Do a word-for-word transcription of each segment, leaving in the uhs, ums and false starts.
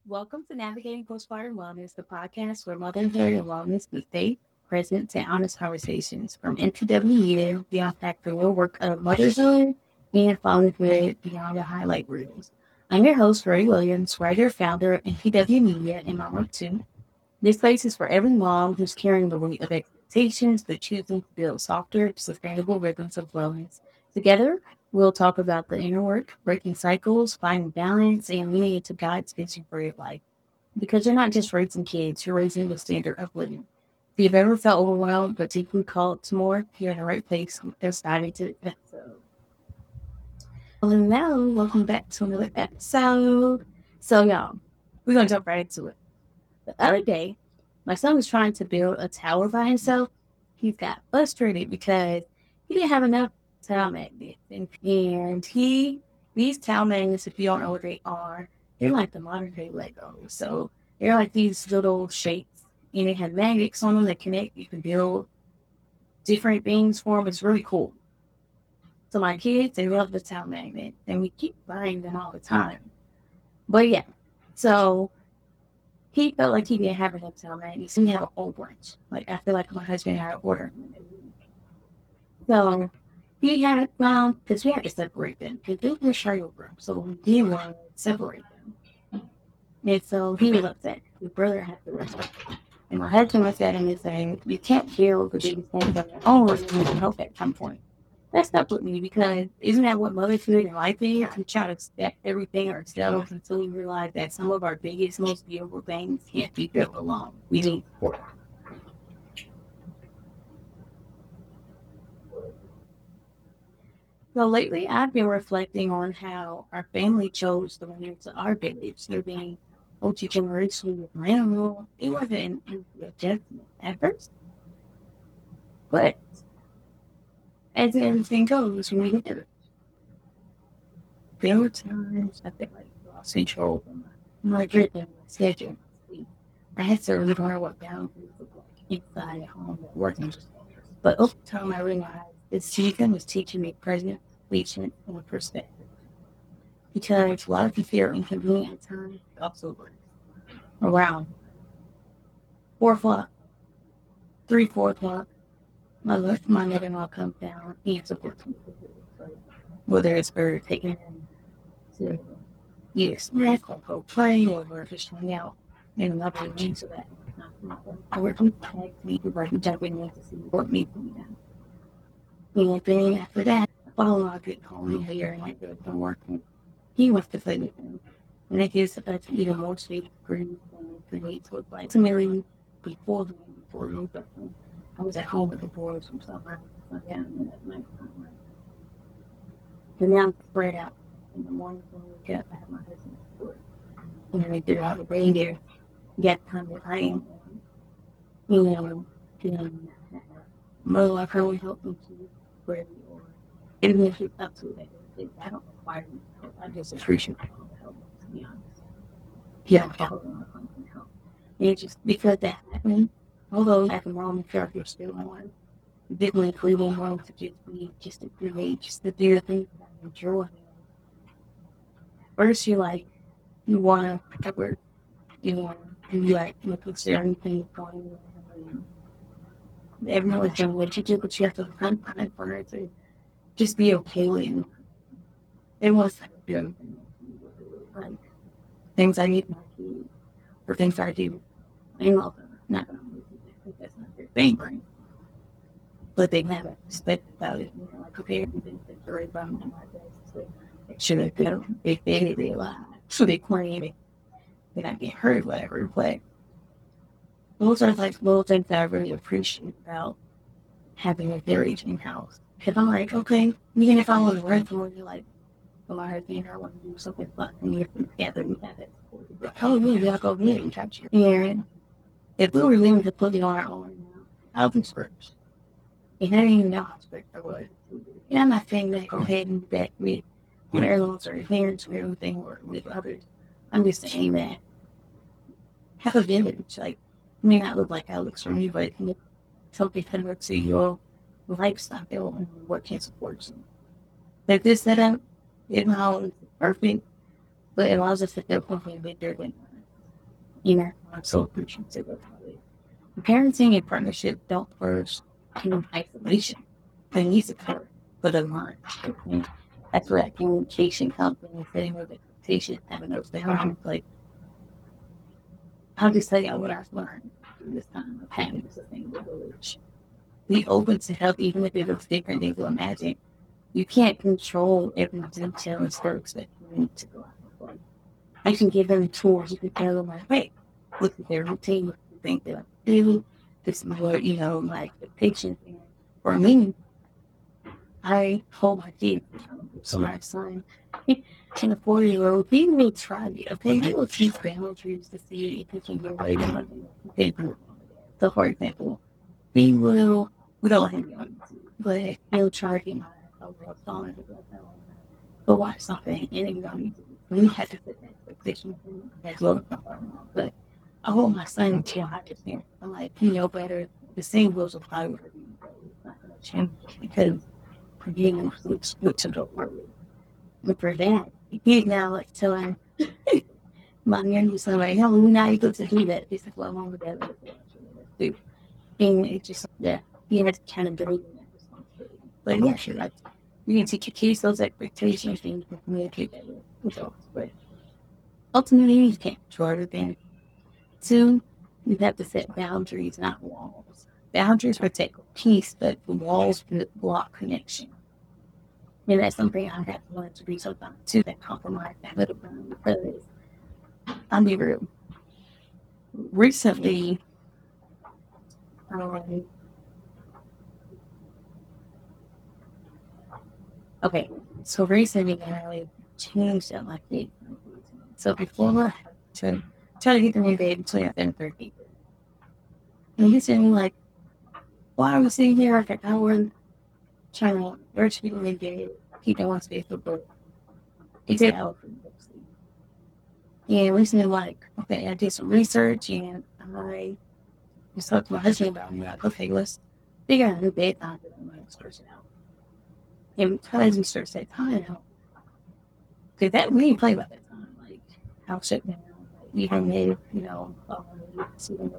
Welcome to Navigating Postpartum Wellness, the podcast where motherhood and wellness meet faith, presence, and honest conversations. From N P W E, we unpack the real work of motherhood and fatherhood beyond the highlight reels. I'm your host, Ray Williams, writer, founder of N P W Media and Mama of Two. This place is for every mom who's carrying the weight of expectations but choosing to build softer, sustainable rhythms of wellness. Together, we'll talk about the inner work, breaking cycles, finding balance, and leaning into God's vision for your life. Because you're not just raising kids, you're raising the standard of living. If you've ever felt overwhelmed but deeply called to more, you're in the right place. Let's dive into the episode. Hello, welcome back to another episode. So, y'all, we're going to jump right into it. The other day, my son was trying to build a tower by himself. He got frustrated because he didn't have enough tile magnets. And, and he, these tile magnets, if you don't know what they are, they're like the modern day Legos. So they're like these little shapes, and they have magnets on them that connect. You can build different things for them. It's really cool. So my kids, they love the tile magnet, and we keep buying them all the time. But yeah, so he felt like he didn't have enough time, man. He seemed to have a whole bunch. Like, I feel like my husband had to order. So he had, well, because we had to separate them. Because they were child room. So we did want to separate them. And so he was upset. His brother had to respect him. And my husband was at him and saying, you can't feel the biggest things on your own and you can help at some point. That stuck with me because isn't that what motherhood and life is? We try to expect everything ourselves until we realize that some of our biggest, most beautiful things can't be built alone. We need support. So lately, I've been reflecting on how our family chose the winners of our village. They're being multi-generational with animal. It wasn't an an adjustment at first, but as everything goes, when we get there, there were times I felt like I lost control of my, my rhythm, my schedule, my sleep. I had to learn what boundaries look like inside at home at work and just. But over time, I realized this season was teaching me presence, patience, and perspective. Because life can feel inconvenient at times, it also works. Around four o'clock, three, four o'clock, my left, my mother-in-law comes down and supports me. Whether it's for taking them to eat a snack or go play or we're just hang out in another room so that I work with text me to write jump in to see what me to be done. And then after that, follow up get home here and like go from work and he wants to play with them. And it gives us even more space for him and create so it's like ultimately before the before the but I was at home with the boys and stuff like that down at night. And now I'm spread out in the morning when we wake up I have my husband support. And then they do all the day there. Get time that I am you know, and mother like her would help me to where we are. And then she up to that. I don't require help. I just appreciate help, to be honest. Yeah, help and help. And it's just because that happened, although at the moment character still on, didn't include in wanting to just be just to create, just to do the things that I enjoy. First, you like, you want to cover, you want to do like, look at certain things going on. Everyone can what you do, but you have to find time for her to just be okay with. It was yeah. Like things I need my kids or things I do. I know they're not gonna think that's not their thing, right? But they have a respect about it. You know, like okay, everything that's right about my best. So make sure that they don't they they they lie. So they claim it. They not get hurt, whatever. But those are like little things that I really appreciate about having a very aging house. Because I'm like, okay, even if I want to rent from you, like, well, my husband, I want to do something fun and we together, we have it. Oh, yeah, we gotta go get it and capture it. And if we were living to put it on our own now, I'll be first. And I didn't even know how strict I was. And I'm not saying that go ahead and back with heirlooms or parents or everything or with others. I'm just saying that have a village. Like, it may not look like how it looks from you, but it look something similar to your lifestyle and what can support you. Like this setup, it now is perfect, but it allows us to feel something a bit different. You know, I'm so appreciative of it. Parenting and partnership don't flourish in isolation. They need support, but a line. That's where that communication comes in, setting those expectations, having those boundaries. Like, I'll just tell you what I've learned through this time of having a sustainable village. Be open to help, even if it looks different than you imagine. You can't control every detail and steps that you need to go out for. I can give them the tools. You can tell them, like, hey, look at their routine, look at the things they like to do. This is what, you know, my expectations. And for me, I hold my kids. So my son, and a four-year-old, he will try it, okay? He will teach boundaries to see if he can get away with it. So, for example, he will, we don't let him be on YouTube, but he'll try to get my overall song go watch something, and then on YouTube. We had to set that expectation as well. But I hold my son to a higher standard. I'm like, you know better. The same rules apply with you. It's not going to change because being switch to the word. But for that, he's now like telling my youngest son, like, no, we're not able to do that. This is what I'm with that. And it's just, yeah, he has accountability in that responsibility. But yeah, sure, like, you can teach your kids those expectations and you can communicate that with those. But ultimately, you can't control everything. Two, you have to set boundaries, not walls. Boundaries protect peace, but walls block connection. And that's something I have to learn to be sometimes too, that compromise that little bit because I'll be real. Recently, um, okay, so recently I really changed up my thing. So before I to try to get them in bed between seven and thirty. And he's saying like, why are we sitting here like an hour trying to urge people in bed, keep them on space for book? He said, "I sleep." And recently, like, okay, I did some research and I just talked to my husband about it. Like, okay, let's figure out a new bedtime that I'm going to start out. And because we start that time out, because that we didn't play about that time. Like, I'll shut down. Like, even if, you know, um, see them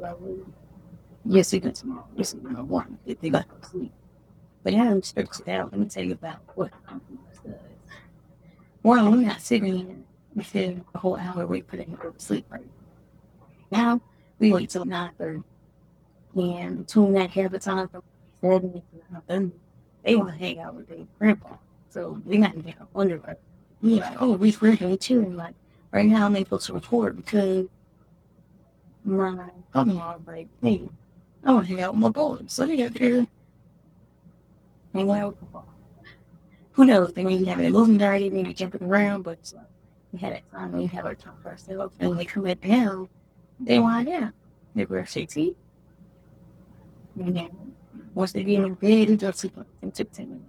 yes, you can tomorrow. Yes, you know, one. If they got to sleep. But yeah, I'm start it out. Let me tell you about what compromise does. One, we're not sitting in we sit a whole hour wait for them to go to sleep, right? Now, we wait till nine thirty. And between that habit time from seven to nine thirty, they want to hang out with their grandpa. So they got to be wonder like, yeah, oh, we freaking too. And like, right now, I'm able to report because my brother-in-law was like, hey, I want to hang out with my boys. So they got there, hang out with the ball. Who knows? They may have a moving dirty, maybe jumping around, but uh, we had that time, we have our time for ourselves. And when they come back down, they want out. They were sixty. And then once they get in bed, they just sleep in took ten minutes.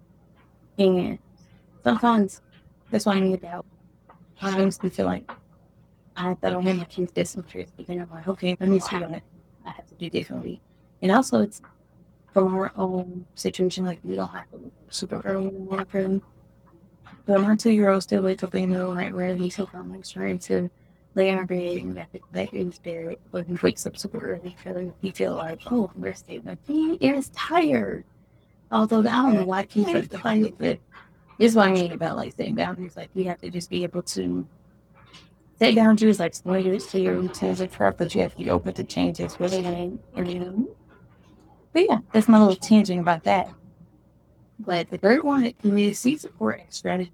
And sometimes that's why I need out. I honestly feel like I thought I wanted my kids disinterest, but then I'm like, okay, let me see on it. I have to do differently. And also, it's from our own situation, like we don't have to super early in the morning. But my two year old still wakes up in the middle of the night where he's so I'm like trying to lay on our bed and that that is bed, but he wakes up super early because he feel like, oh, I'm rested. Like he is tired. Although I don't know why he's so tired, but this is what I mean about like setting boundaries. Like you have to just be able to set boundaries, like when you see your routines and stuff, but you have to be open to changes. Really, and you know. But yeah, that's my little tangent about that. But the third one is seek support and strategy.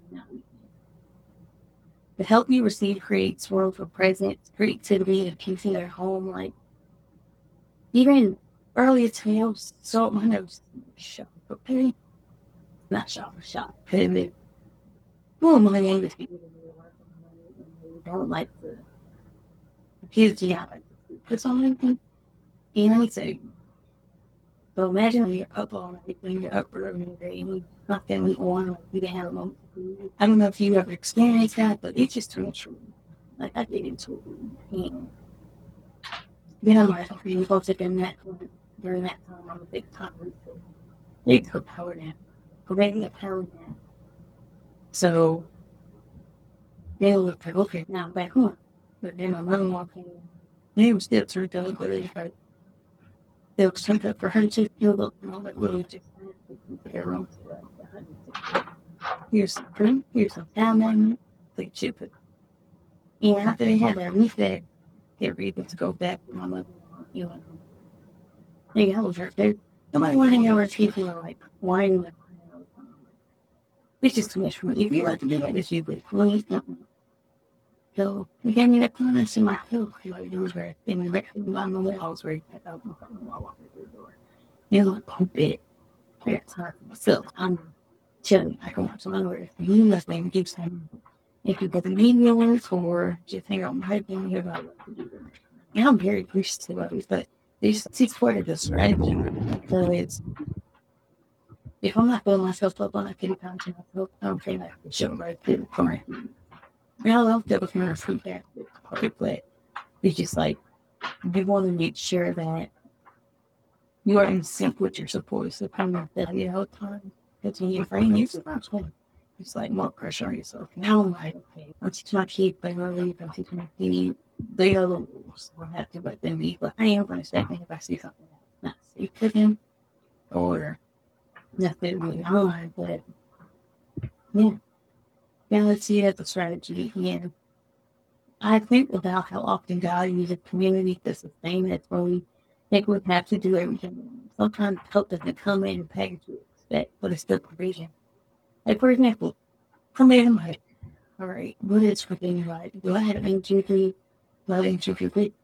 The help you receive creates room for presence, creativity, and peace in your home. Like even earlier today, I was so my nose shut. Okay, not shut, shut. Because well, my English people don't like the kids. Yeah, like put something. You know, say. So imagine when you're up all night, when you're up early in the day, and you nothing on, like you didn't have a moment. I don't know if you ever experienced that, but it's just too true. Like I did it too. And then I'm like, okay, you folks have been that during that time, I'm a big time refill. They took power nap. Already a power nap. So they were like, okay, now I'm back home. But then my mom walked in. They were still turned up, but they like, they were turned up for her to feel the moment really different. Everyone was like, here's some fruit, here's some salmon, like chip it. And after they had that reset, they were able to go back with my mother. You know, hey, I was hurt there. Nobody wanted to hang out with people who were like whining. It's just too much for me. If you like to do like this, you would please don't. So we gave me that comments in my coat. Like it was where in the restroom on the walls where you cut out my phone while walking through the door. You know, pump it. That's hard for myself. I'm chilling. I can watch some other you must maybe give some if you get the media work or just hang out my thing here about what to do. And I'm very appreciative of it, but there's six part of this, right? So it's if I'm not filling myself up on a pity content, I'm saying that show right there for me. I mean, I love that with my fruit there, but it's just like they want to make sure that you are in sync with your support. So kind of that the whole time. Because when you're afraid, you're supposed to. It's like more pressure on yourself. Now I'm like, okay, I'm teaching my kids, but I'm leave, I'm teaching my kids. They are the rules. I have to let them leave. But I am going to step in if I see something that's not safe for them or nothing really hard. But yeah, now let's see it as a strategy. Yeah. I think about how often God uses community to sustain us when we think we have to do everything. Sometimes help doesn't come in the package we expect, but it's still provision. Like, for example, come in like, all right, what is freaking right? Do I have any duty? Do I have any duty?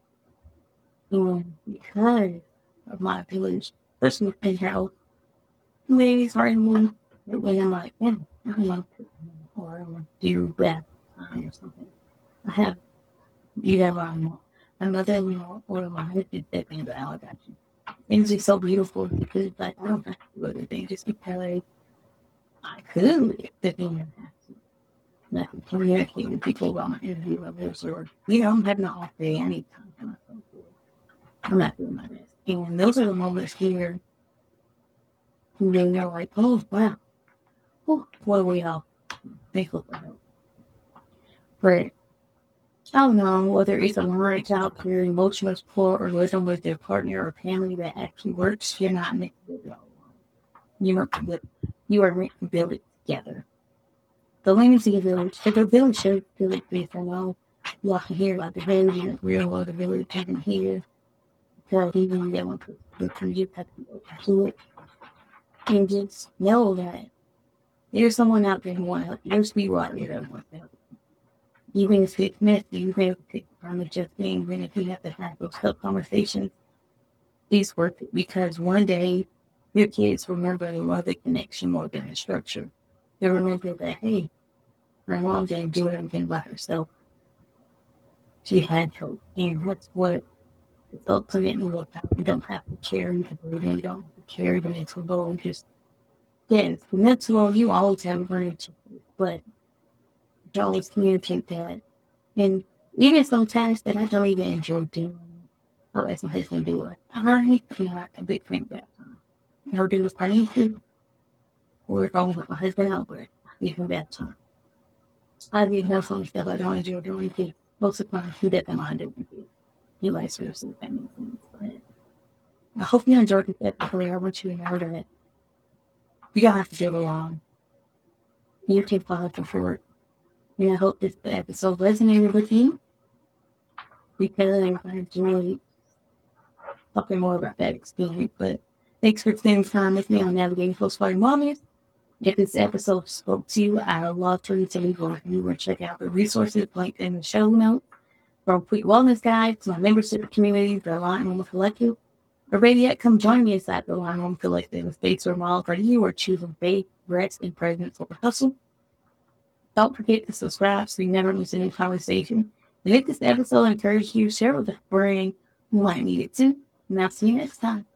Um, because of my village, personal and health, ladies are in one. When I'm like, yeah, I want to, or I want to do that or something. I have, you have um, my mother-in-law or my husband that being the allegation. Things are so beautiful because like I don't have to do anything just because I could that being have to. Like communicate with people about my energy levels or you know, I'm having an off day anytime. I'm not doing my best. And those are the moments here when they're like, oh wow. Oh, what do we all thankful for help? But I don't know whether it's a marriage out there, emotional support, or living with their partner or family that actually works. You're not meant to build it all alone. You are, you are meant to build it together. The Legacy Village, if the village should village based on all you can hear about the village and real of the village having here. Because even they want to can you have to go to it. And just know that there's someone out there who wants to help you. There's people out there that want to help you. Even if it's messy, you have to take the time of just being, even if you have to have those tough conversations, it's worth it because one day your kids remember the love the connection more than the structure. They remember that, hey, my mom didn't do everything by herself. She had help. And that's what it's ultimately looked at. You don't have to carry the burden, you don't have to carry the mental load. Just, yes, the mental load, you always have a burden, but you always communicate that. And even sometimes that I don't even enjoy doing, I'll ask my husband to do it. I already not a big fan of that time. Never do this party too. Or if I was with my husband out, but give him that time. I did have some stuff I don't enjoy doing too. Most of the time, he doesn't mind doing it. He likes to do some family things. But I hope you enjoyed this episode. I want you to know that we don't have to get along. You can follow support. And I hope this episode resonated with you because I'm really talking more about that experience. But thanks for spending time with me on Navigating Postpartum Wellness. If this episode spoke to you, I would love for you to leave a review and check out the resources linked in the show notes. From Quick Wellness Guide to my membership community, the Align Woman Collective. Or maybe yet come join me inside the Align Woman Collective in space or mall for you or choosing faith, rest, and presence over hustle. Don't forget to subscribe so you never miss any conversation. And if this episode encouraged you, share with a friend who might need it too. And I'll see you next time.